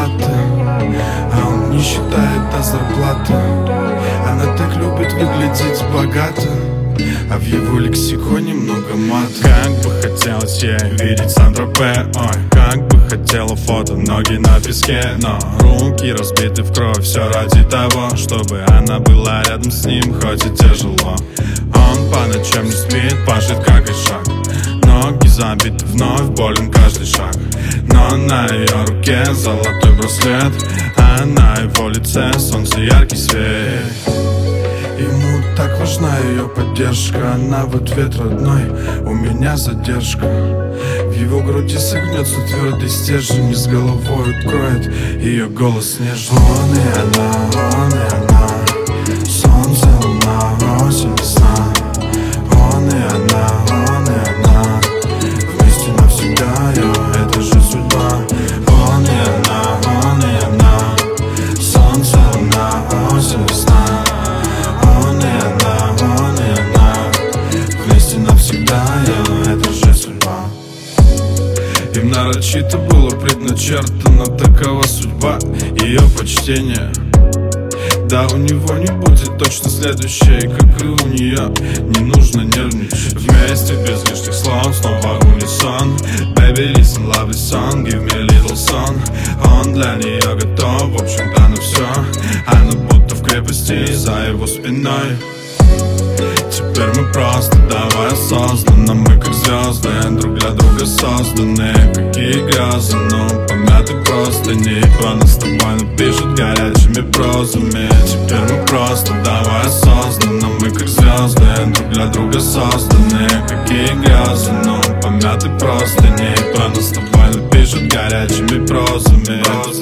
зарплаты, а он не считает до зарплаты. Она так любит выглядеть богато, а в его лексиконе много мата. Как бы хотелось ей видеть Сан-Тропе, ой, как бы хотела фото, ноги на песке, но руки разбиты в кровь. Все ради того, чтобы она была рядом с ним, хоть и тяжело. Он по ночам не спит, пашет как ишак. Ноги забиты вновь, болен каждый шаг. Но на ее руке золотой браслет, а на его лице солнце яркий свет. Ему так важна ее поддержка, она в ответ: родной, у меня задержка. В его груди согнется твердый стержень, и с головой укроет ее голос нежный. Он и она, солнце, луна, осень, весна. Он и она, вместе навсегда, это же судьба. Он и она, солнце, луна, осень, весна. Он и она, вместе навсегда, это же судьба. Им нарочито было предначертано, такова судьба, ее почтение. Да, у него не будет точно следующей, как и у нее. Не нужно нервничать. Вместе без лишних слов, снова унисон. Baby, listen, lovely song, give me a little song. Он для нее готов, в общем-то на все. Она будто в крепости за его спиной. Теперь мы просто давай осознанно, мы как звезды, друг для друга созданы. Какие грезы, но помяты простыни. Про нас с тобой напишут горячими прозами. Теперь мы просто давай осознанно, мы как звезды, друг для друга созданы. Какие грезы, но помяты простыни. Про нас с тобой напишут горячими прозами.